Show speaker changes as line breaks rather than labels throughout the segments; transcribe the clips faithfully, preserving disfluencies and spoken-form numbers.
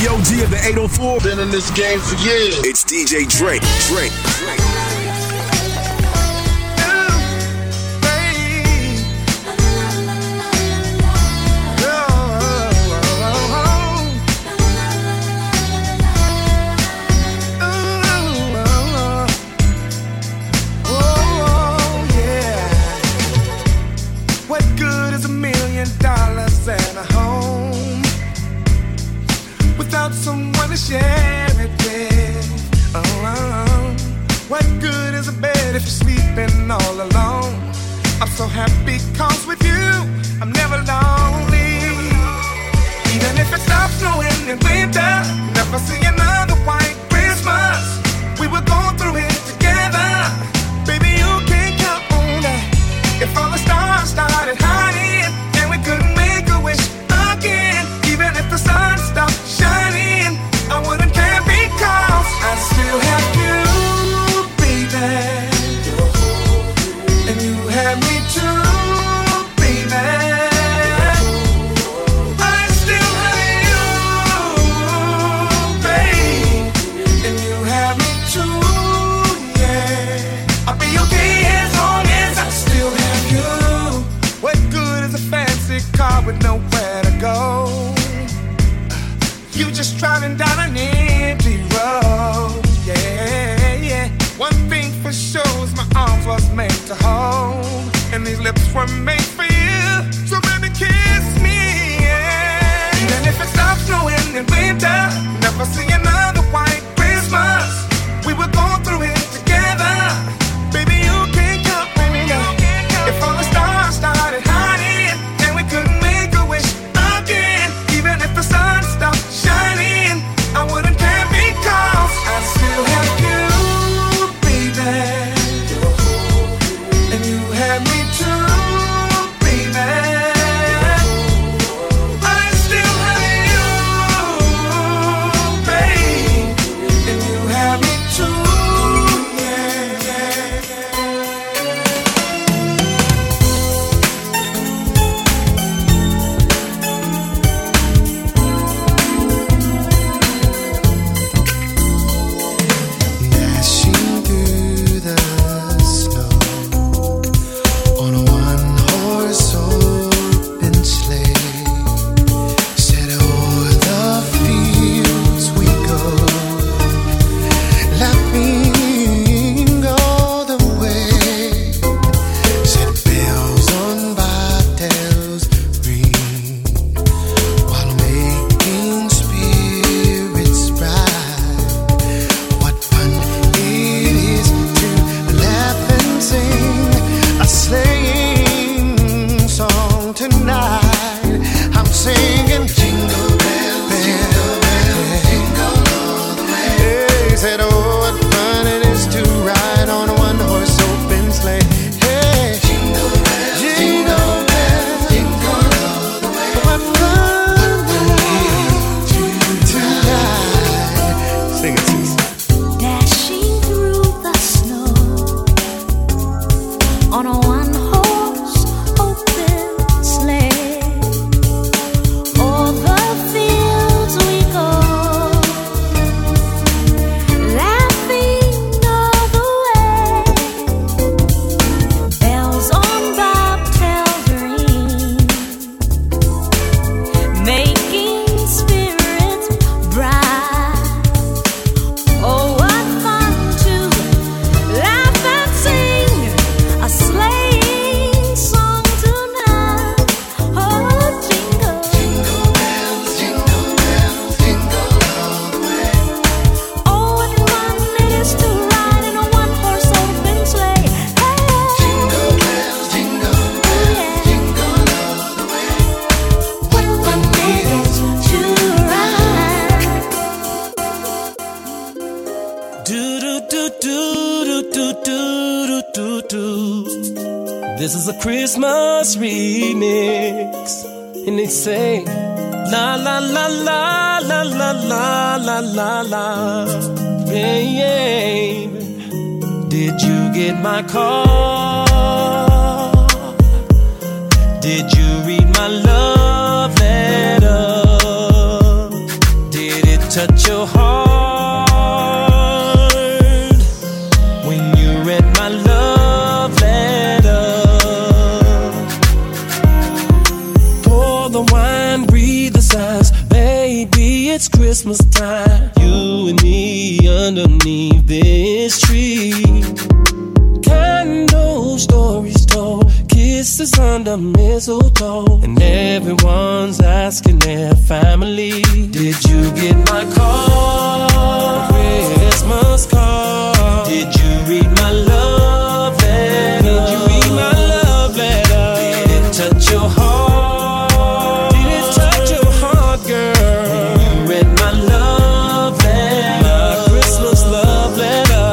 the O G of the eight oh four.
Been in this game for years.
It's D J Drake. Drake. Drake.
Someone to share it with. Oh, what good is a bed if you're sleeping all alone? I'm so happy 'cause with you I'm never lonely. Even if it stops snowing in winter, never see another white Christmas. We were going through it together. Baby, you can count on that. If all the stars started hiding and we couldn't make a wish again, even if the sun stopped shining, I wouldn't care because I still have you, baby. And you have me too, baby. I still have you, babe. And you have me too, yeah. I'll be okay as long as I still have you. What good is a fancy car with nowhere to go? You just driving down an empty road, yeah, yeah. One thing for sure is my arms was made to hold, and these lips were made for you. So baby, kiss me, yeah. Even if it stops snowing in winter, never see another white Christmas. We were going through it together. Baby, you can count on me. If all the stars started hiding and we couldn't make a wish again, even if the sun stopped shining, I wouldn't care because I still have you, baby. And you have me too, baby. I still have you, babe. And you have me too, yeah, yeah, yeah.
Dashing through the snow on a one-horse open sleigh, said o'er the fields we go, laughing all the way. Said bells on bobtails ring, while making spirits bright. What fun it is to laugh and sing a sleighing song tonight. I'm singing jingle bells, jingle bells, jingle all the way. Hey, said oh, what fun it is to ride on a one-horse open sleigh. Hey, jingle bells, jingle bells, jingle all the way. What fun it is tonight. Sing it, sis.
Dashing through the snow on a one-horse open sleigh, o'er the fields we go, laughing all the way. Bells on bobtails ring, making spirits bright. Oh, what fun to laugh and sing a sleighing song tonight. Oh, jingle,
Jingle bells, jingle bells, jingle all the way.
oh, what fun it is to ride in a one-horse open sleigh. Hey,
Jingle bells, jingle bells, jingle all the way. What fun it is
to ride.
Do do do do do do do do do. This is a Christmas remix, and they say la la la la la la la la la la. Babe, did you get my call? Did you read my love letter? Did it touch your heart when you read my love letter. Pour the wine, breathe the signs. Baby, it's Christmas time. You and me underneath this tree. Candle stories told, kisses under mistletoe, and everyone's asking their family, did you get my card? Christmas card. Did you read my love letter? Did you read my love letter? Did it touch your heart? Did it touch your heart, girl? When you read my love letter, my Christmas love letter.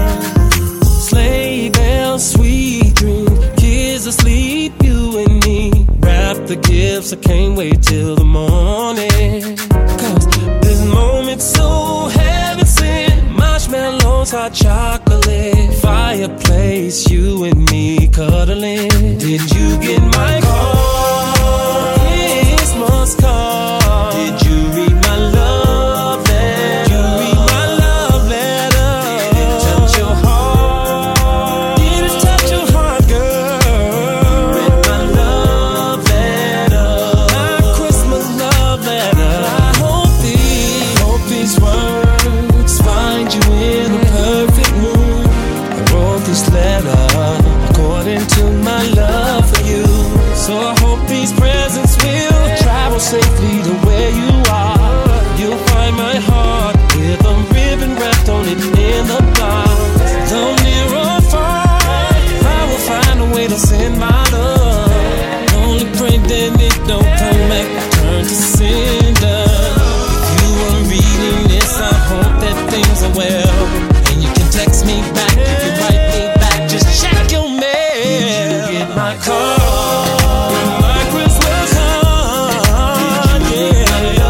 Sleigh bells, sweet dreams, kids asleep, you and me. Wrap the gifts, I can't wait till the morning. Cause this moment's so heaven sent. Marshmallows, hot chocolate, fireplace, you and me cuddling. Did you get my card? Christmas card. Did you read my love letter? Did you read my love letter? Did it touch your heart? Did it touch your heart, girl? Read my love letter, my Christmas love letter. I hope these, hope these words find you in a perfect mood. I wrote this letter according to my love for you. So I hope these presents will travel safely to where you are. You'll find my heart with a ribbon wrapped on it in the box. Though near or far, I will find a way to send my love. Only pray that it don't come back, turn to cinder. If you are reading this, I hope that things are well. And you can text me back, you can write me back, just check your mail. Did you get my card? My Christmas card, yeah.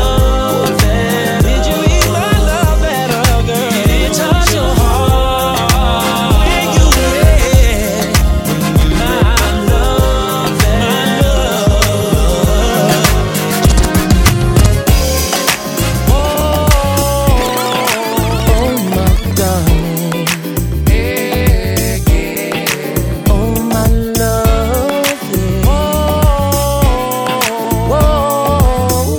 Did you read my love letter, girl? Did it touch your heart? When you read my love letter? Oh, oh my darling. Oh my lovely. Whoa.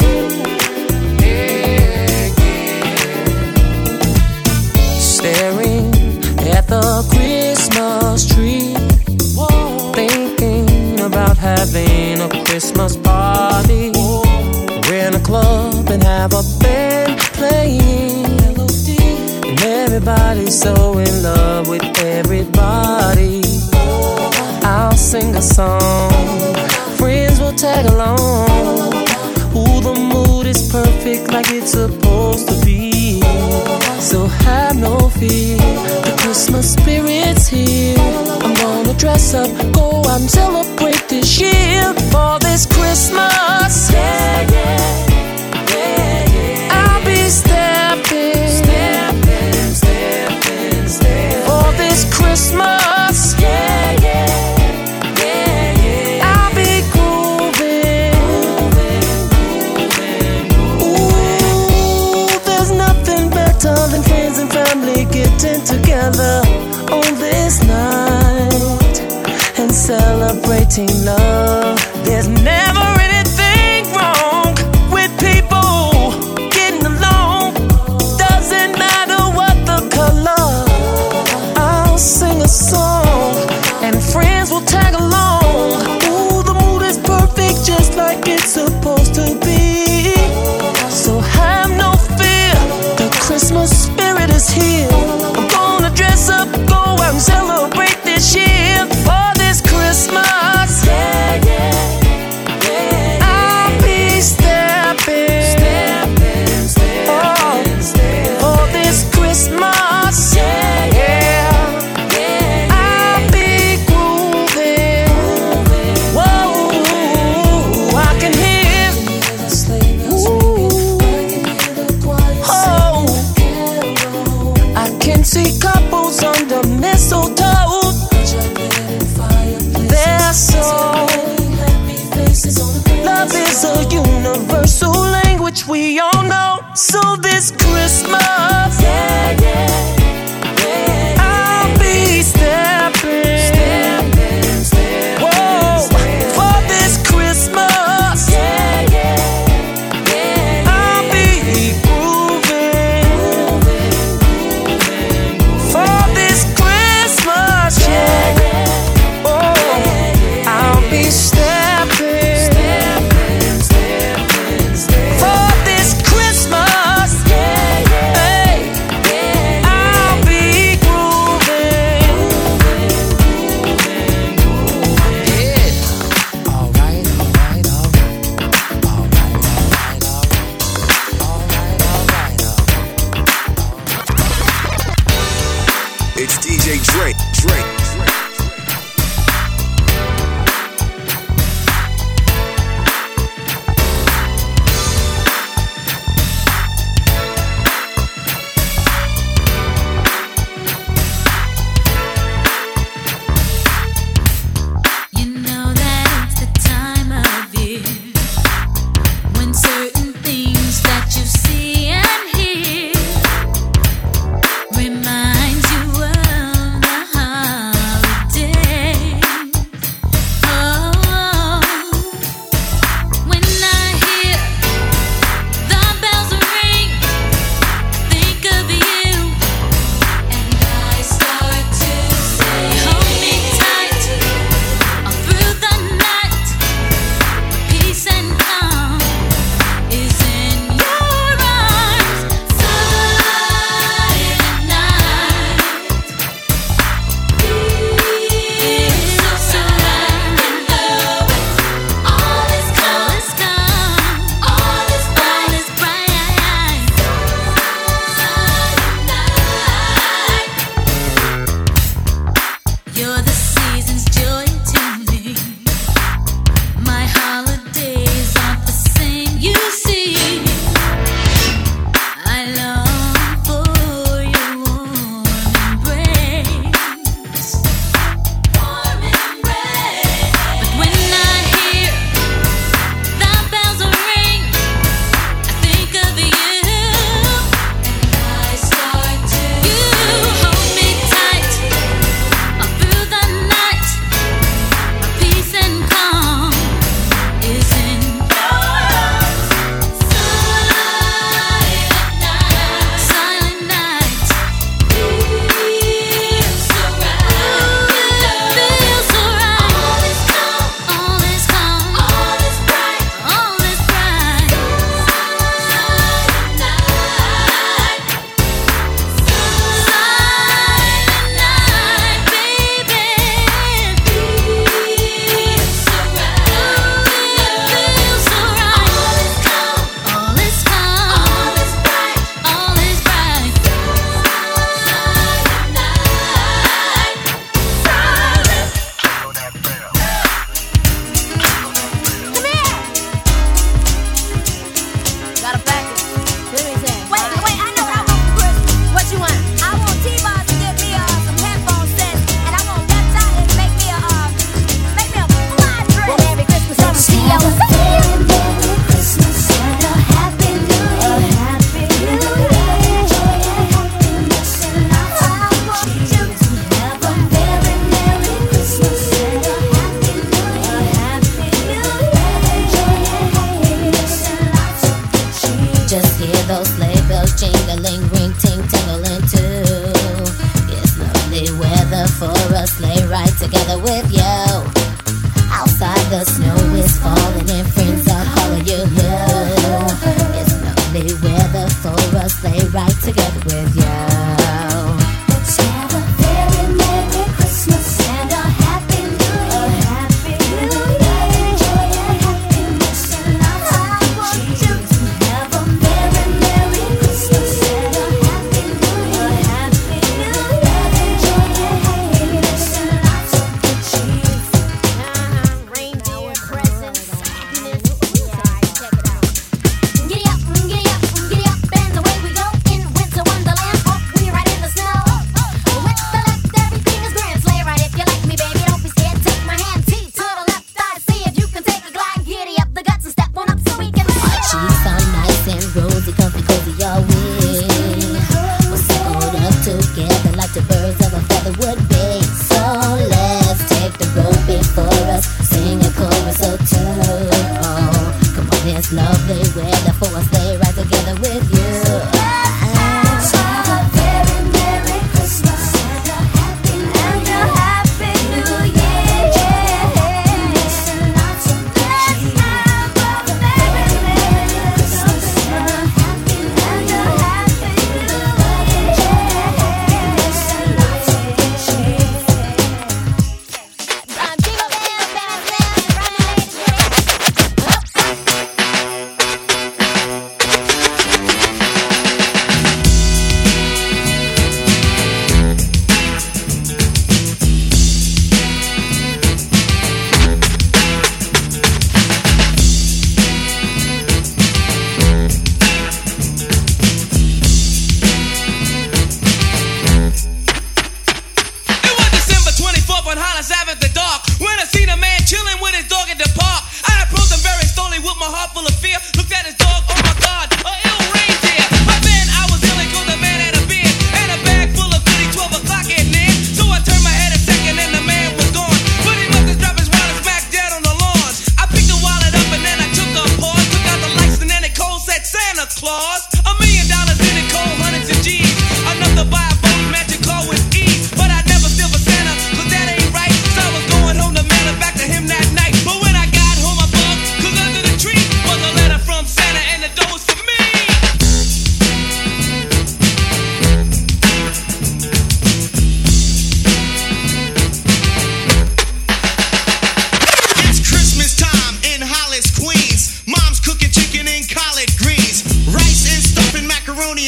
Staring at the Christmas tree, thinking about having a Christmas party. We're in a club and have a band playing, and everybody's so in love with everybody. I'll sing a song, friends will tag along. Ooh, the mood is perfect like it's supposed to be. So have no fear, the Christmas spirit's here. I'm gonna dress up, go out and celebrate this year. For this Christmas, yeah, yeah, yeah, yeah. I'll be stepping, stepping, stepping, stepping. For this Christmas, yeah, yeah, yeah, yeah. I'll be grooving, grooving, grooving. Ooh, there's nothing better than friends and family getting together on this night and celebrating love. There's never anything wrong with people getting along. Doesn't matter what the color. I'll sing a song and friends will tag along. Ooh, the mood is perfect just like it's supposed to be. So have no fear, the Christmas spirit is here. I'm gonna dress up, go out and celebrate this year. For this Christmas, yeah, yeah,
It's D J Drake, Drake, Drake.
Reminds you of the holiday.
Giddy up, giddy up, bend the way we go in winter wonderland. Oh, we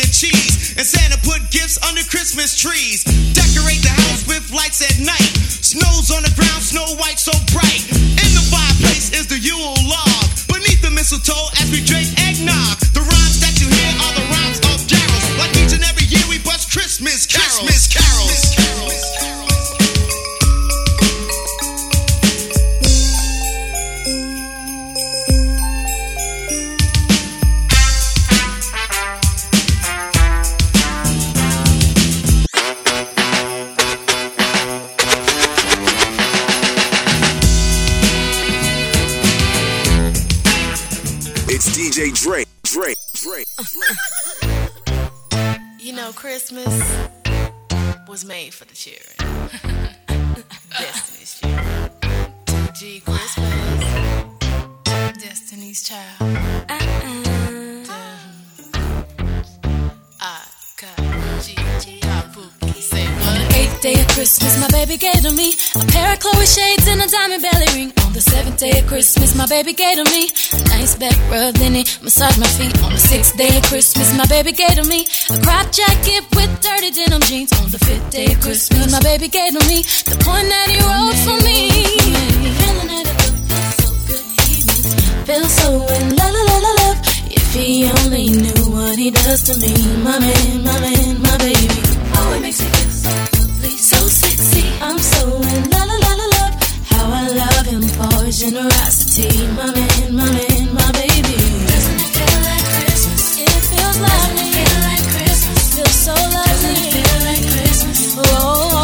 and cheese. And Santa put gifts under Christmas trees. Decorate the house with lights at night. Snow's on the ground, Snow White so bright. In the fireplace is the Yule log. Beneath the mistletoe as we drink eggnog. The rhymes that you hear are the rhymes of carols. Like each and every year we bust Christmas carols. Christmas carols. Christmas carols.
It's D J Dre, Dre, Dre, Dre.
You know, Christmas was made for the children. Destiny's children. G Christmas. Destiny's child. Uh-uh. I got G. Say what?
Eighth day of Christmas, my baby gave to me a pair of Chloe shades and a diamond belly ring. On the seventh day of Christmas, my baby gave to me a nice back rub, then he massaged my feet. On the sixth day of Christmas, my baby gave to me a crop jacket with dirty denim jeans. On the fifth day of Christmas, my baby gave to me the poem that he wrote for me. Feeling that it feels so good, he must feel so in la la la la love. If he only knew what he does to me, my man, my man, my baby. Oh, it makes me feel so lovely, so sexy. I'm so in la la la la love. How I love him for his generosity, my man, my man, my baby. Doesn't it feel like Christmas? It feels lovely. Doesn't it feel like Christmas? Feels so lovely. Doesn't it feel like Christmas? Oh,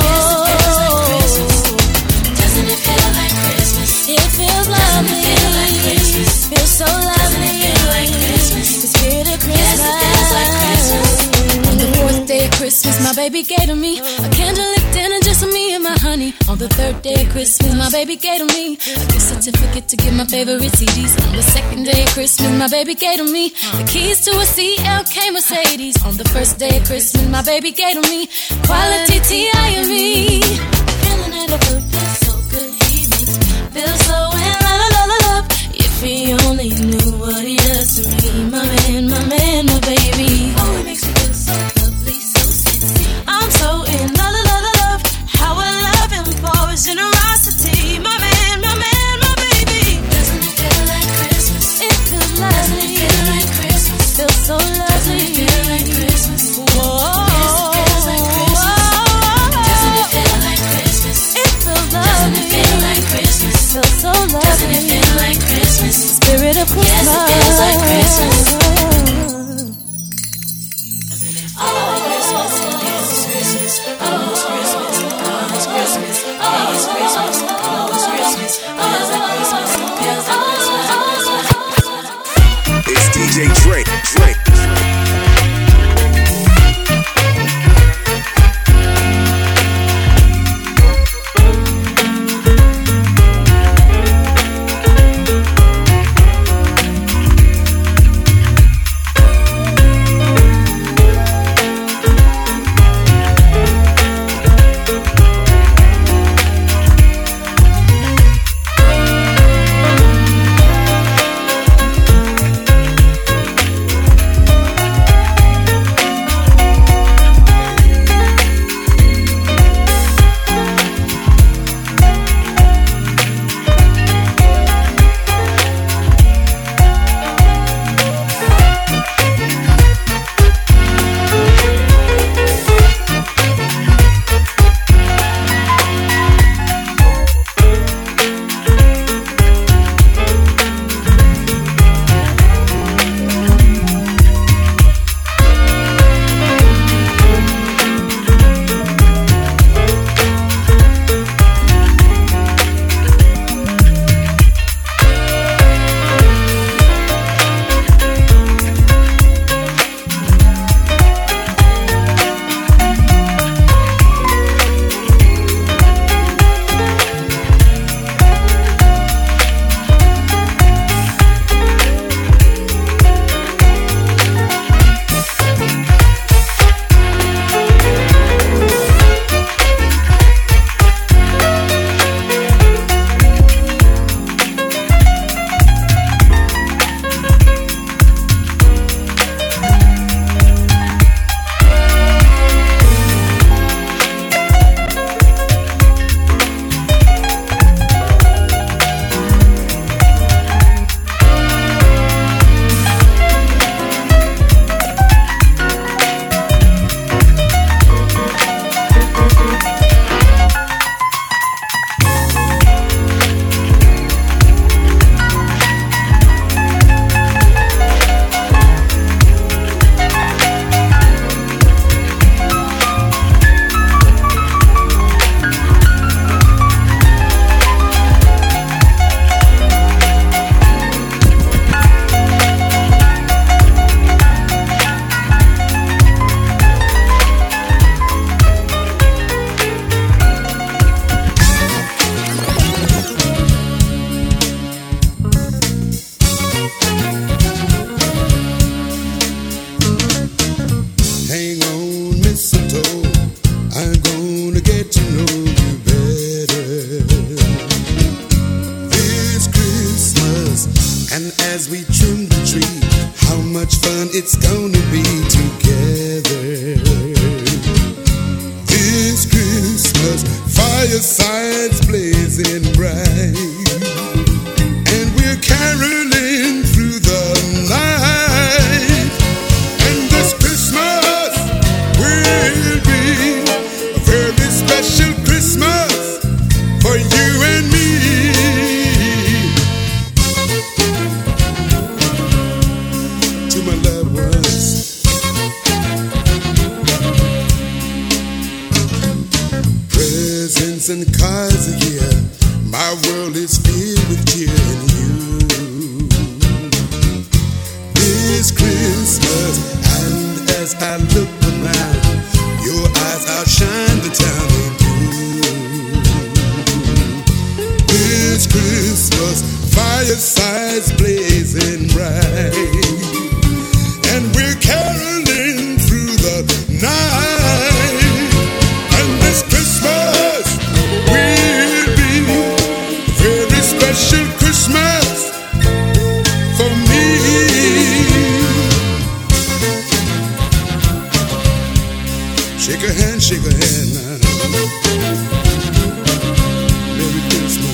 doesn't it feel like Christmas? It feels lovely. Doesn't it feel like Christmas? Feels so lovely. Doesn't it feel like Christmas? The spirit of Christmas. Yes, it feels like Christmas. On the fourth day of Christmas, my baby gave to me a candlelit dinner just for me and my honey. On the third day of Christmas, my baby gave to me a gift certificate to get my favorite C Ds. On the second day of Christmas, my baby gave to me the keys to a C L K Mercedes. On the first day of Christmas, my baby gave to me quality T I and me. Feeling that it feels so good, he makes me feel so in la la la la love. If he only knew what he does to me, my man, my man, my baby. Oh, it makes me feel so lovely, so sexy. I'm so in la la la la love. How I love him for his generosity, my man, my man, my baby. Doesn't it feel like Christmas? It feels lovely. Doesn't it feel like Christmas? Feels so lovely. Doesn't it feel like Christmas? Whoa. Yes, it feels like Christmas. Doesn't it feel like Christmas? It feels lovely. Doesn't it feel like Christmas? Feels so lovely. Doesn't it feel like Christmas? The
Presents and cards are here. My world is filled with cheer in you. This Christmas, and as I look around, your eyes outshine the town in blue. This Christmas, firesides blazing bright, and we're caroling through the night. And this Christmas will be a very special Christmas for me. Shake a hand, shake a hand now. Merry Christmas.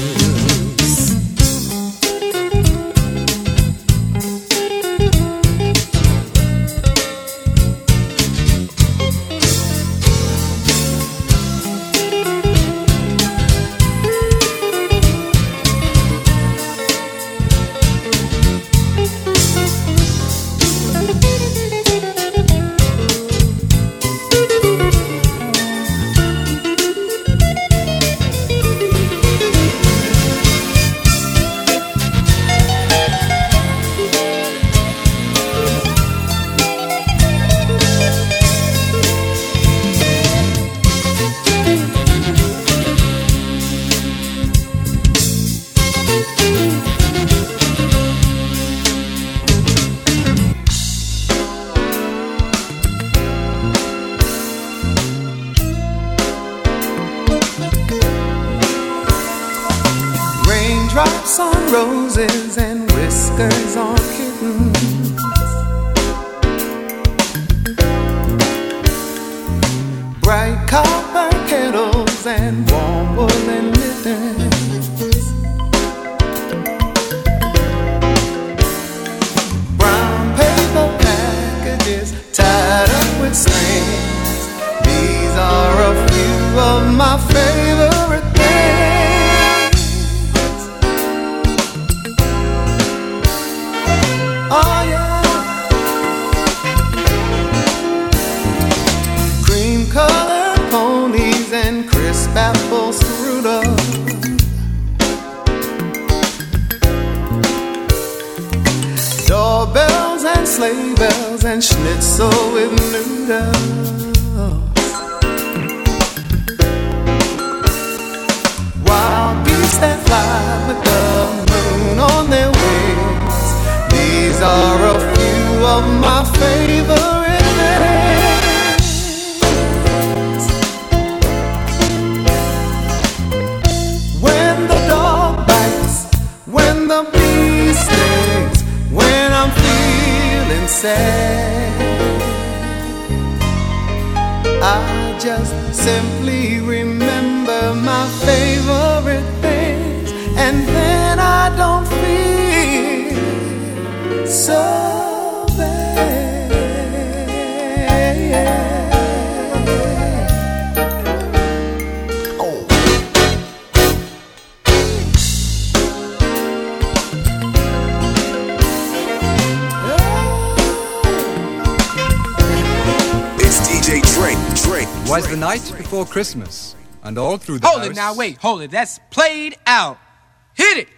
Raindrops on roses and whiskers on kittens. Bright copper kettles and warm woolen mittens. Brown paper packages tied up with strings. These are a few of my favorite things. Oh yeah, cream-colored ponies and crisp apple strudel. Doorbells and sleigh bells and schnitzel with noodles. Wild geese that fly with the moon on their wings. These are a few of my favorite things. When the dog bites, when the bee stings, when I'm feeling sad, I just simply remember my favorite things, and then I don't feel so bad. Oh.
It's D J Drake, Drake.
Was the night before Christmas, and all through the
Hold
house.
it now, wait, hold it. That's played out. Hit it.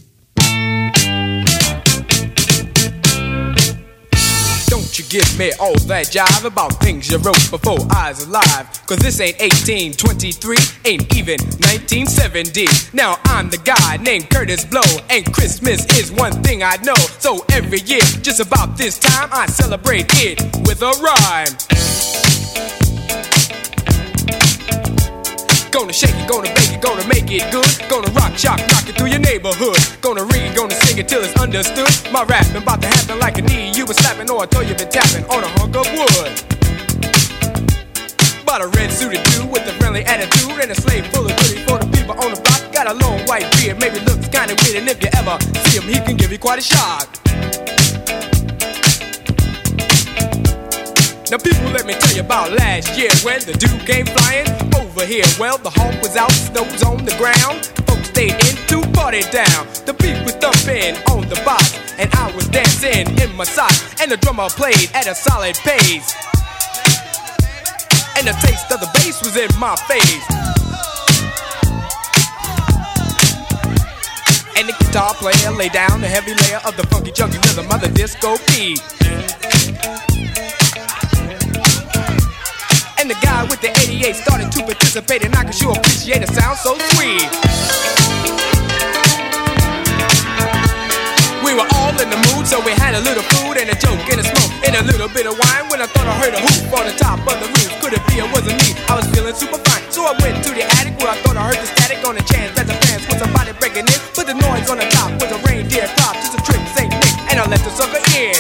Don't you give me all that jive about things you wrote before I was alive. Cause this ain't eighteen twenty-three, ain't even nineteen seventy. Now I'm the guy named Curtis Blow, and Christmas is one thing I know. So every year, just about this time, I celebrate it with a rhyme. Gonna shake it, gonna bake it, gonna make it good. Gonna rock, shock, rock it through your neighborhood. Gonna read, gonna sing it till it's understood. My rapping about to happen like a knee you been slapping, or I thought you been tapping on a hunk of wood. About a red suited dude with a friendly attitude and a slave full of goodies for the people on the block. Got a long white beard, maybe looks kinda weird, and if you ever see him, he can give you quite a shock. Now people, let me tell you about last year when the dude came flying over here. Well, the hawk was out, snow was on the ground. Folks stayed in to party down. The beat was thumping on the box, and I was dancing in my socks. And the drummer played at a solid pace, and the taste of the bass was in my face. And the guitar player lay down the heavy layer of the funky chunky rhythm of the disco beat. And the guy with the eighty-eight started to participate, and I could sure appreciate a sound so sweet. We were all in the mood, so we had a little food and a joke and a smoke and a little bit of wine. When I thought I heard a hoop on the top of the roof, could it be it wasn't me? I was feeling super fine, so I went to the attic where I thought I heard the static on the chance that the fans was somebody breaking in. Put the noise on the top with a reindeer prop, just a trick, Saint Nick, and I let the sucker in.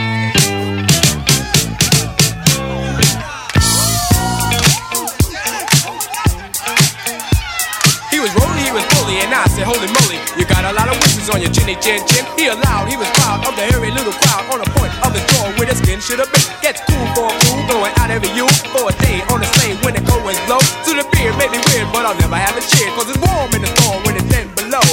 He was rolling, he was bully, and I said, holy moly, you got a lot of wishes on your chinny chin chin. He allowed, he was proud of the hairy little crowd on the point of his jaw where the skin should have been. Gets cool for a fool, going out every you for a day on the sleigh when the cold winds blow. To the beer made me weird, but I'll never have a cheer, cause it's warm in the storm when it's ten below.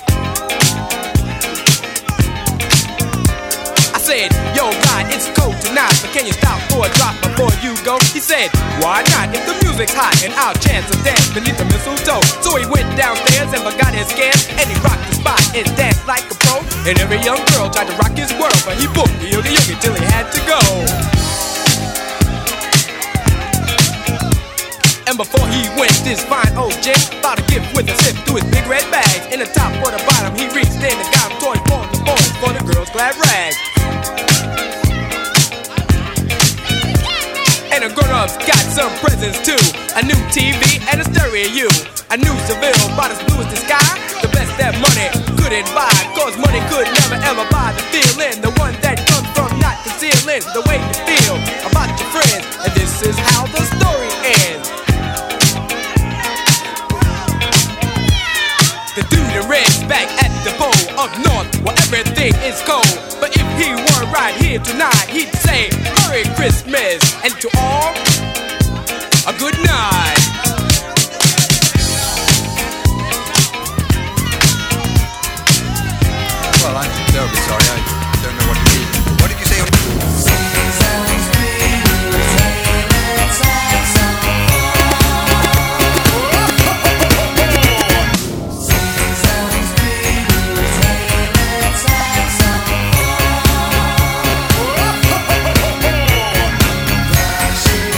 I said, yo God, it's cold tonight, but can you stop for a drop before you go? He said, why not? If the music's hot and I'll chance a dance beneath the mistletoe. So he went downstairs and forgot his scams, and he rocked the spot and danced like a pro. And every young girl tried to rock his world, but he booked the yogi yogi till he had to go. And before he went, this fine old gent bought a gift with a sip through his big red bags. In the top or the bottom, he reached in and got him toys for the boys, for the girls' glad rags. And the grown-ups got some presents too. A new T V and a stereo. A new Seville, about as blue as the sky. The best that money couldn't buy, cause money could never ever buy the feeling. The one that comes from not concealing the way you feel about your friends. And this is how the story ends. The dude in red's back at the pole up north where everything is cold. But if he were right here tonight, he'd say Merry Christmas, and to all, a good night.
Well, I'm terribly sorry. I don't know what you mean. What did you say?
She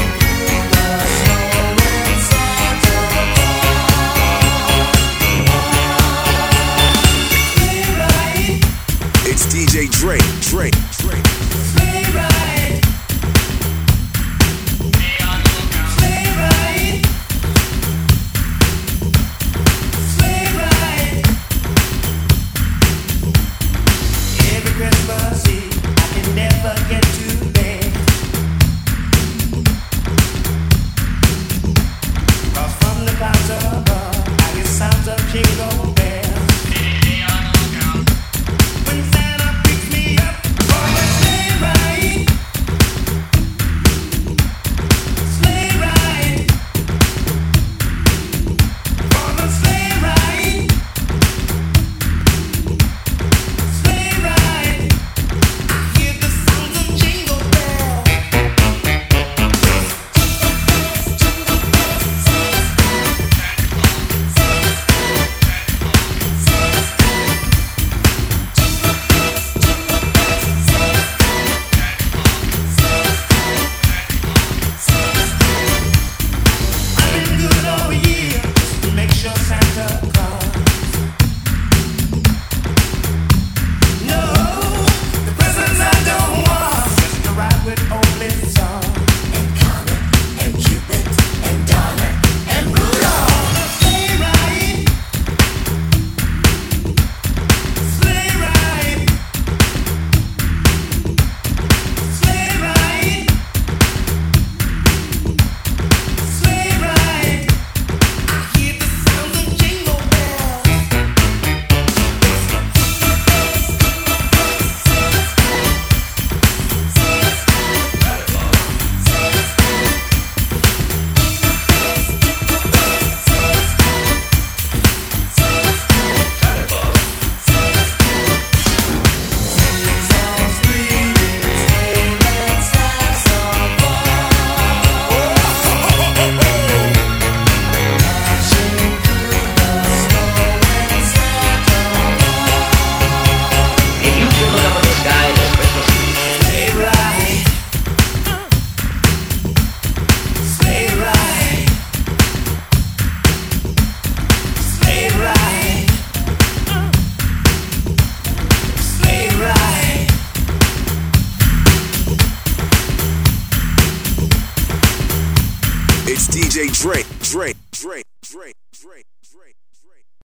It's D J Drake, Drake, Drake, Drake, Drake.